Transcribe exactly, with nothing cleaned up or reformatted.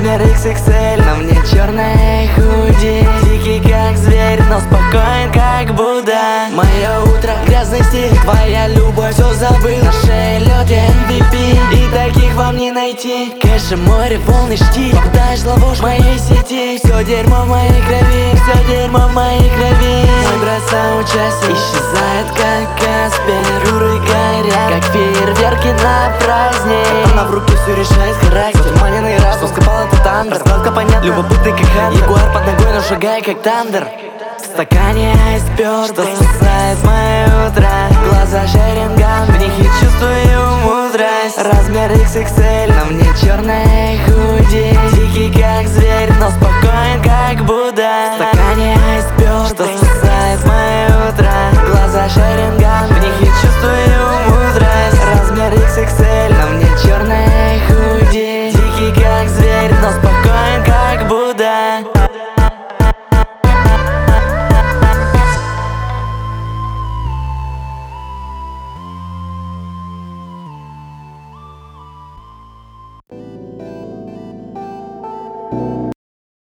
Размер икс икс эль, на мне черное худи. Дикий как зверь, но спокоен как Будда. Мое утро, грязный стиль, твоя любовь, все забыл. На шее лед, я эм ви пи, и таких вам не найти. Кэша, море, волны, штиль, попадаешь в ловушку моей сети. Все дерьмо в моей крови, все дерьмо в моей крови. Мой брат соучастник исчезает как Каспер. Руры горят, как фейерверки на праздник. Она в руке все решает характер. Затуманенный разум, скопал этот андер. Раскладка понятна, любопытный как хантер. Ягуар под ногой, но шагай как тандер. В стакане айсберг, что спасает мои утра.